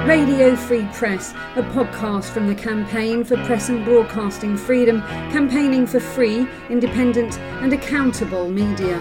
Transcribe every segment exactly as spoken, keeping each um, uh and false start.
Radio Free Press, a podcast from the Campaign for Press and Broadcasting Freedom, campaigning for free, independent and accountable media.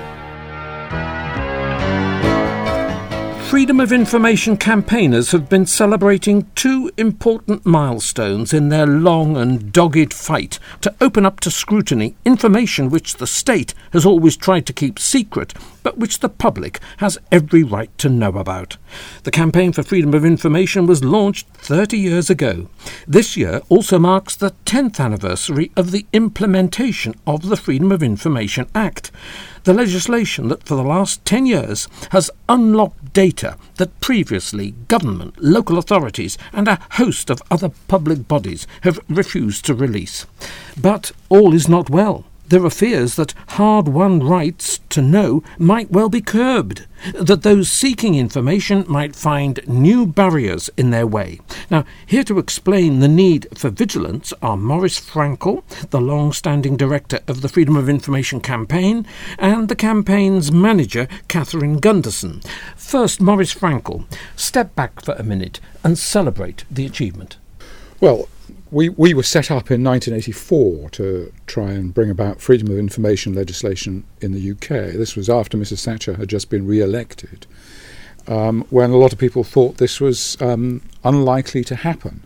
Freedom of Information campaigners have been celebrating two important milestones in their long and dogged fight to open up to scrutiny information which the state has always tried to keep secret, but which the public has every right to know about. The Campaign for Freedom of Information was launched thirty years ago. This year also marks the tenth anniversary of the implementation of the Freedom of Information Act, the legislation that for the last ten years has unlocked data that previously government, local authorities and a host of other public bodies have refused to release. But all is not well. There are fears that hard-won rights to know might well be curbed, that those seeking information might find new barriers in their way. Now, here to explain the need for vigilance are Maurice Frankel, the long-standing director of the Freedom of Information campaign, and the campaign's manager, Catherine Gunderson. First, Maurice Frankel, step back for a minute and celebrate the achievement. Well, We we were set up in nineteen eighty-four to try and bring about freedom of information legislation in the U K. This was after Missus Thatcher had just been re-elected, um, when a lot of people thought this was um, unlikely to happen.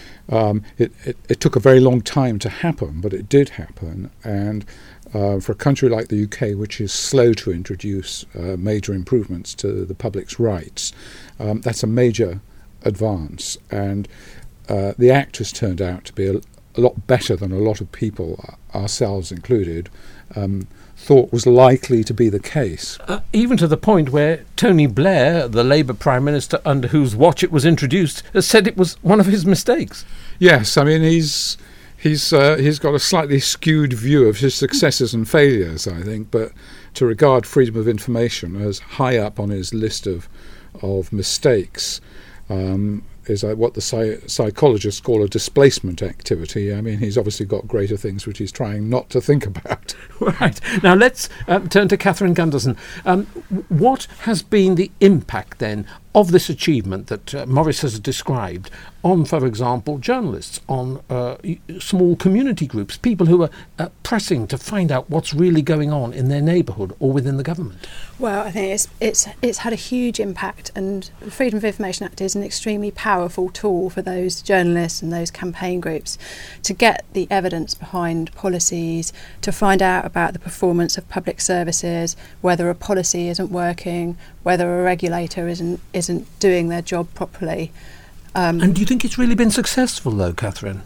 Um, it, it, it took a very long time to happen, but it did happen. And uh, for a country like the U K, which is slow to introduce uh, major improvements to the public's rights, um, that's a major advance. And Uh, the Act has turned out to be a, a lot better than a lot of people, ourselves included, um, thought was likely to be the case. Uh, even to the point where Tony Blair, the Labour Prime Minister under whose watch it was introduced, has said it was one of his mistakes. Yes, I mean, he's he's uh, he's got a slightly skewed view of his successes and failures, I think, but to regard freedom of information as high up on his list of, of mistakes um, is uh, what the psy- psychologists call a displacement activity. I mean, he's obviously got greater things which he's trying not to think about. Right. Now let's um, turn to Catherine Gunderson. Um, what has been the impact then of this achievement that uh, Maurice has described on, for example, journalists, on uh, small community groups, people who are uh, pressing to find out what's really going on in their neighbourhood or within the government? Well, I think it's it's it's had a huge impact, and the Freedom of Information Act is an extremely powerful tool for those journalists and those campaign groups to get the evidence behind policies, to find out about the performance of public services, whether a policy isn't working, whether a regulator isn't isn't doing their job properly. Um, and do you think it's really been successful, though, Catherine?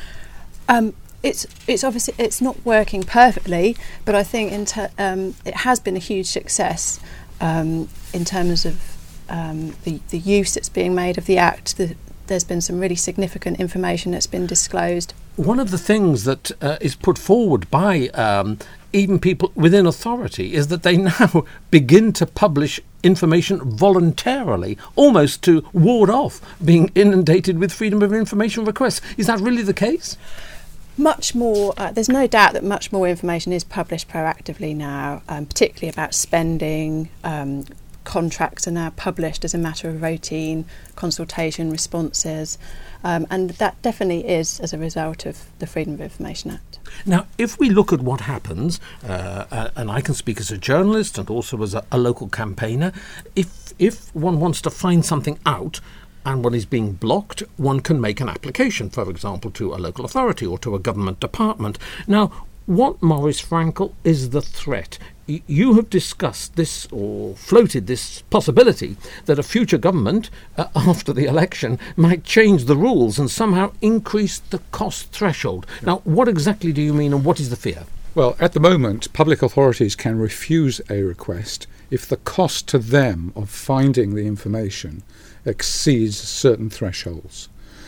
Um, it's it's obviously it's not working perfectly, but I think in ter- um, it has been a huge success um, in terms of um, the the use that's being made of the Act. The, there's been some really significant information that's been disclosed. One of the things that uh, is put forward by um, even people within authority is that they now begin to publish information voluntarily, almost to ward off being inundated with freedom of information requests. Is that really the case? Much more, uh, there's no doubt that much more information is published proactively now, um, particularly about spending. Um, contracts are now published as a matter of routine consultation responses, um, and that definitely is as a result of the Freedom of Information Act. Now, if we look at what happens, uh, uh, and I can speak as a journalist and also as a, a local campaigner, if if one wants to find something out and one is being blocked, one can make an application, for example, to a local authority or to a government department. Now, what, Maurice Frankel, is the threat? Y- you have discussed this or floated this possibility that a future government, uh, after the election, might change the rules and somehow increase the cost threshold. Now, what exactly do you mean, and what is the fear? Well, at the moment, public authorities can refuse a request if the cost to them of finding the information exceeds certain thresholds.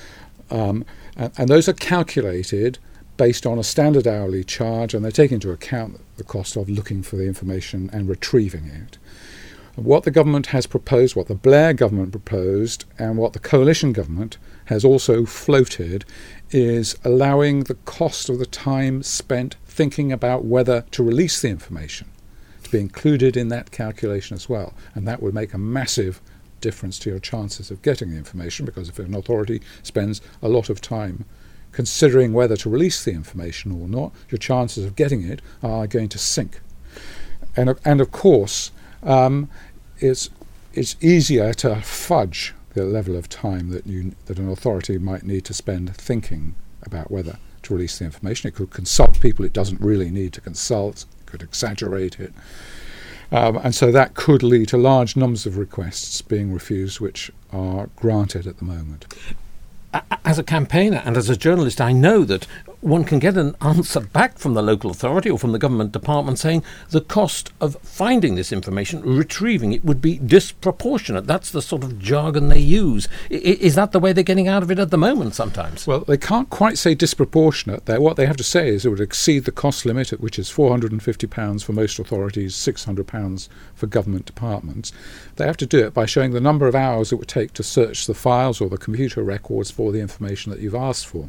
Um, and, and those are calculated based on a standard hourly charge, and they take into account the cost of looking for the information and retrieving it. What the government has proposed, what the Blair government proposed, and what the coalition government has also floated is allowing the cost of the time spent thinking about whether to release the information to be included in that calculation as well. And that would make a massive difference to your chances of getting the information, because if an authority spends a lot of time considering whether to release the information or not, your chances of getting it are going to sink. And, and of course, um, it's, it's easier to fudge the level of time that you that an authority might need to spend thinking about whether to release the information. It could consult people it doesn't really need to consult, it could exaggerate it. Um, and so that could lead to large numbers of requests being refused which are granted at the moment. As a campaigner and as a journalist, I know that one can get an answer back from the local authority or from the government department saying the cost of finding this information, retrieving it, would be disproportionate. That's the sort of jargon they use. I- is that the way they're getting out of it at the moment sometimes? Well, they can't quite say disproportionate. They're, what they have to say is it would exceed the cost limit, which is four hundred fifty pounds for most authorities, six hundred pounds for government departments. They have to do it by showing the number of hours it would take to search the files or the computer records for the information that you've asked for.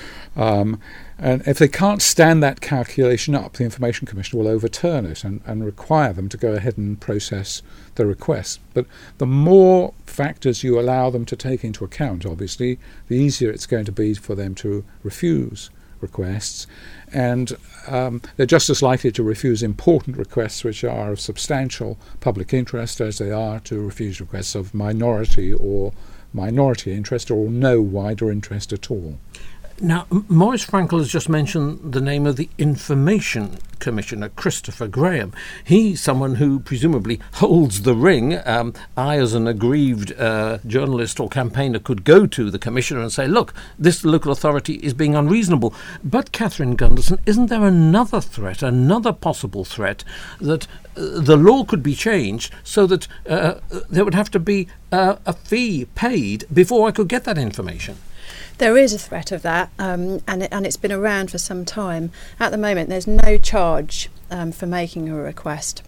Um, and if they can't stand that calculation up, the Information Commissioner will overturn it and, and require them to go ahead and process the request. But the more factors you allow them to take into account, obviously, the easier it's going to be for them to refuse requests. And um, they're just as likely to refuse important requests which are of substantial public interest as they are to refuse requests of minority or minority interest or no wider interest at all. Now, M- Maurice Frankel has just mentioned the name of the Information Commissioner, Christopher Graham. He's someone who presumably holds the ring. Um, I, as an aggrieved uh, journalist or campaigner, could go to the Commissioner and say, look, this local authority is being unreasonable. But, Catherine Gunderson, isn't there another threat, another possible threat, that uh, the law could be changed so that uh, there would have to be uh, a fee paid before I could get that information? There is a threat of that, um, and, it, and it's been around for some time. At the moment, there's no charge um, for making a request,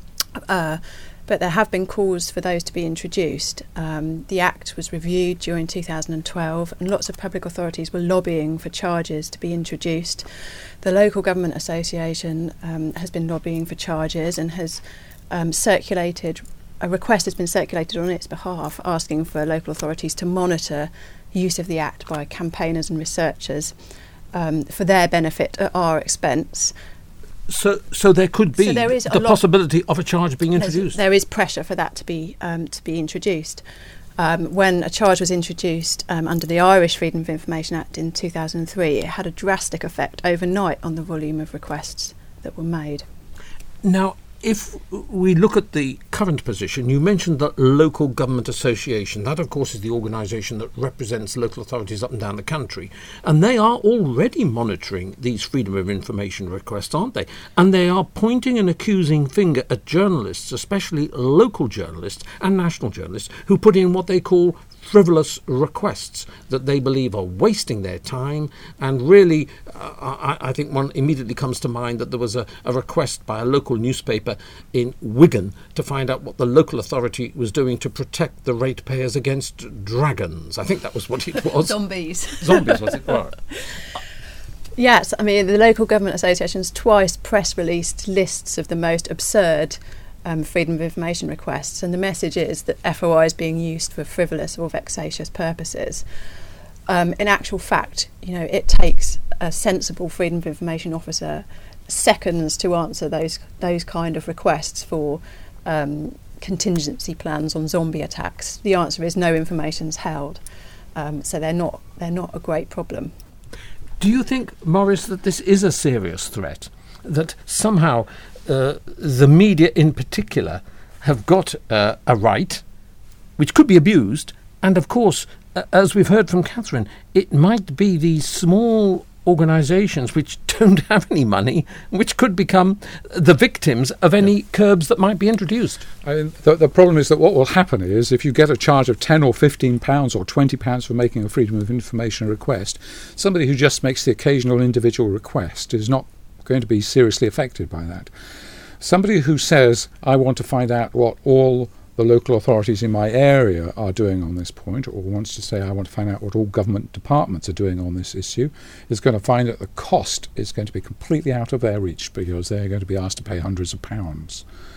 uh, but there have been calls for those to be introduced. Um, the Act was reviewed during two thousand twelve, and lots of public authorities were lobbying for charges to be introduced. The Local Government Association um, has been lobbying for charges and has um, circulated, a request has been circulated on its behalf asking for local authorities to monitor use of the Act by campaigners and researchers um, for their benefit at our expense. So, so there could be so there is the possibility of a charge being introduced. There is pressure for that to be um, to be introduced. Um, when a charge was introduced um, under the Irish Freedom of Information Act in two thousand three, it had a drastic effect overnight on the volume of requests that were made. Now, if we look at the current position, you mentioned the Local Government Association. That, of course, is the organisation that represents local authorities up and down the country. And they are already monitoring these freedom of information requests, aren't they? And they are pointing an accusing finger at journalists, especially local journalists and national journalists, who put in what they call frivolous requests that they believe are wasting their time. And really, uh, I, I think one immediately comes to mind that there was a, a request by a local newspaper in Wigan to find out what the local authority was doing to protect the ratepayers against dragons. I think that was what it was. Zombies. Zombies, was it? Right. Yes, I mean, the Local Government Association's twice press released lists of the most absurd Um, freedom of information requests, and the message is that F O I is being used for frivolous or vexatious purposes. Um, in actual fact, you know, it takes a sensible freedom of information officer seconds to answer those those kind of requests for um, contingency plans on zombie attacks. The answer is no information's held, um, so they're not they're not a great problem. Do you think, Maurice, that this is a serious threat? That somehow Uh, the media in particular have got uh, a right which could be abused, and of course, uh, as we've heard from Catherine, it might be these small organisations which don't have any money which could become the victims of any yeah. curbs that might be introduced. I mean, the, the problem is that what will happen is if you get a charge of ten or fifteen pounds or twenty pounds for making a freedom of information request, somebody who just makes the occasional individual request is not going to be seriously affected by that. Somebody who says, I want to find out what all the local authorities in my area are doing on this point, or wants to say, I want to find out what all government departments are doing on this issue, is going to find that the cost is going to be completely out of their reach because they're going to be asked to pay hundreds of pounds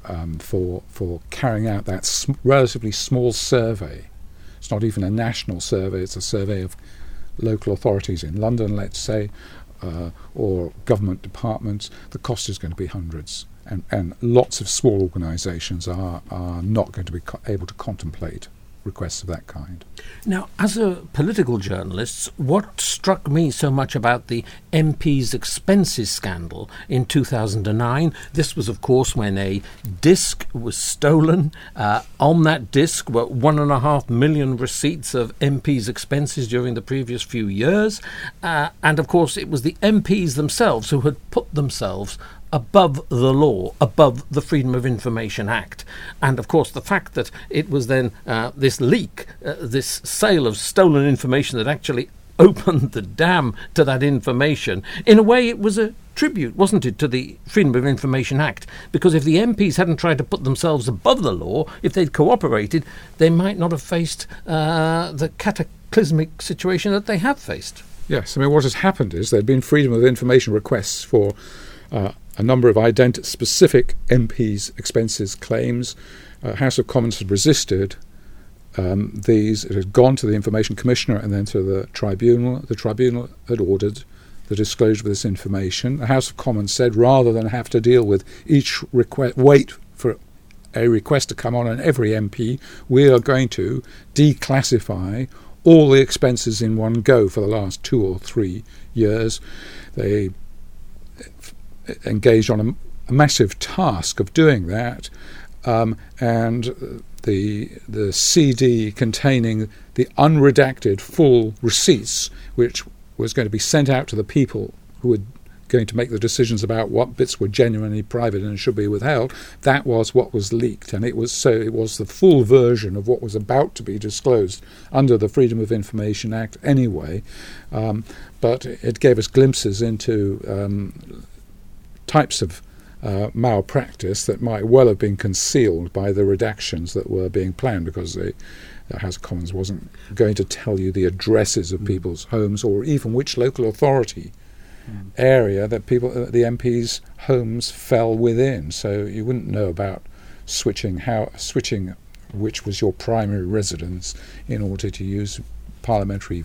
um, for for carrying out that sm- relatively small survey. It's not even a national survey, it's a survey of local authorities in London, let's say, uh, or government departments. The cost is going to be hundreds, and, and lots of small organisations are, are not going to be co- able to contemplate requests of that kind. Now, as a political journalist, what struck me so much about the M P's expenses scandal in two thousand nine, this was, of course, when a disc was stolen. Uh, on that disc were one and a half million receipts of M P's expenses during the previous few years. Uh, and, of course, it was the M Ps themselves who had put themselves above the law, above the Freedom of Information Act. And, of course, the fact that it was then uh, this leak, uh, this sale of stolen information that actually opened the dam to that information, in a way it was a tribute, wasn't it, to the Freedom of Information Act? Because if the M Ps hadn't tried to put themselves above the law, if they'd cooperated, they might not have faced uh, the cataclysmic situation that they have faced. Yes, I mean, what has happened is there have been Freedom of Information requests for uh, a number of ident- specific M Ps' expenses claims. Uh, House of Commons had resisted um, these. It had gone to the Information Commissioner and then to the Tribunal. The Tribunal had ordered the disclosure of this information. The House of Commons said, rather than have to deal with each request, wait for a request to come on an every M P, we are going to declassify all the expenses in one go for the last two or three years. They engaged on a, a massive task of doing that, um, and the the C D containing the unredacted full receipts, which was going to be sent out to the people who were going to make the decisions about what bits were genuinely private and should be withheld, that was what was leaked, and it was so it was the full version of what was about to be disclosed under the Freedom of Information Act anyway, um, but it gave us glimpses into um, types of uh, malpractice that might well have been concealed by the redactions that were being planned, because the, the House of Commons wasn't going to tell you the addresses of mm. people's homes, or even which local authority mm. area that people, uh, the M Ps' homes fell within. So you wouldn't know about switching how switching which was your primary residence in order to use parliamentary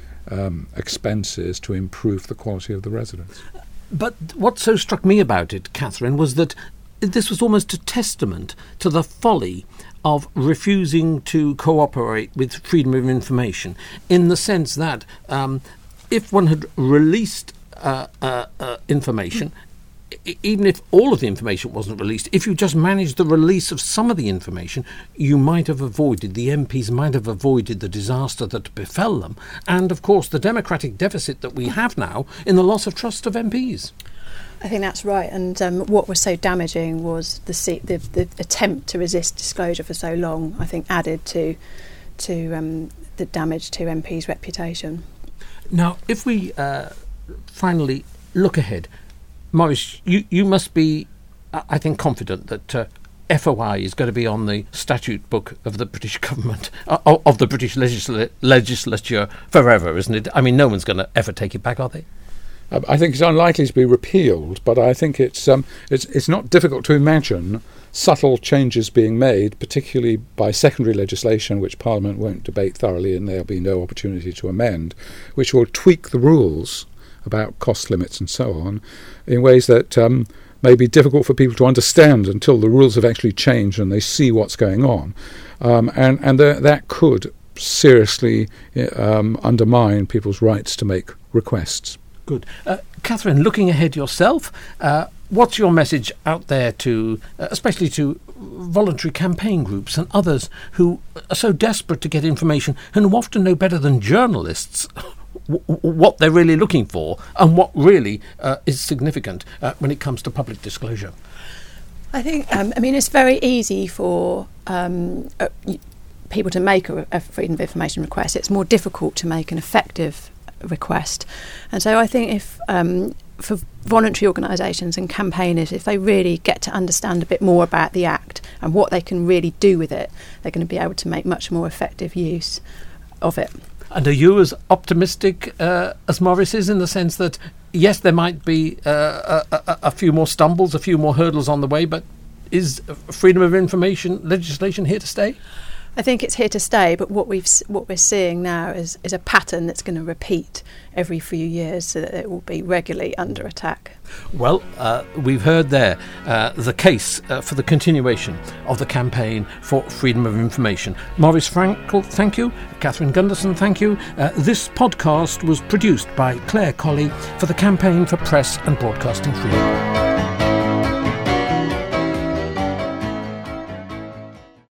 um, expenses to improve the quality of the residence. But what so struck me about it, Catherine, was that this was almost a testament to the folly of refusing to cooperate with freedom of information, in the sense that um, if one had released uh, uh, uh, information, I- even if all of the information wasn't released, if you just managed the release of some of the information, you might have avoided, the M Ps might have avoided the disaster that befell them, and of course the democratic deficit that we have now in the loss of trust of M Ps. I think that's right, and um, what was so damaging was the, se- the the attempt to resist disclosure for so long, I think, added to to um, the damage to M Ps' reputation. Now, if we uh, finally look ahead, Maurice, you, you must be, I think, confident that uh, F O I is going to be on the statute book of the British government, uh, of the British legisla- legislature forever, isn't it? I mean, no one's going to ever take it back, are they? Uh, I think it's unlikely to be repealed, but I think it's um, it's it's not difficult to imagine subtle changes being made, particularly by secondary legislation, which Parliament won't debate thoroughly and there'll be no opportunity to amend, which will tweak the rules about cost limits and so on in ways that um, may be difficult for people to understand until the rules have actually changed and they see what's going on. Um, and and the, that could seriously um, undermine people's rights to make requests. Good. Uh, Catherine, looking ahead yourself, uh, what's your message out there to, uh, especially to voluntary campaign groups and others who are so desperate to get information and who often know better than journalists w- what they're really looking for and what really uh, is significant uh, when it comes to public disclosure? I think, um, I mean, it's very easy for um, uh, people to make a, a freedom of information request. It's more difficult to make an effective request. And so I think if um, for voluntary organisations and campaigners, if they really get to understand a bit more about the Act and what they can really do with it, they're going to be able to make much more effective use of it. And are you as optimistic uh, as Maurice is, in the sense that, yes, there might be uh, a, a, a few more stumbles, a few more hurdles on the way, but is freedom of information legislation here to stay? I think it's here to stay, but what we've what we're seeing now is, is a pattern that's going to repeat every few years, so that it will be regularly under attack. Well, uh, we've heard there uh, the case uh, for the continuation of the campaign for freedom of information. Maurice Frankel, thank you. Catherine Gunderson, thank you. Uh, this podcast was produced by Claire Colley for the Campaign for Press and Broadcasting Freedom.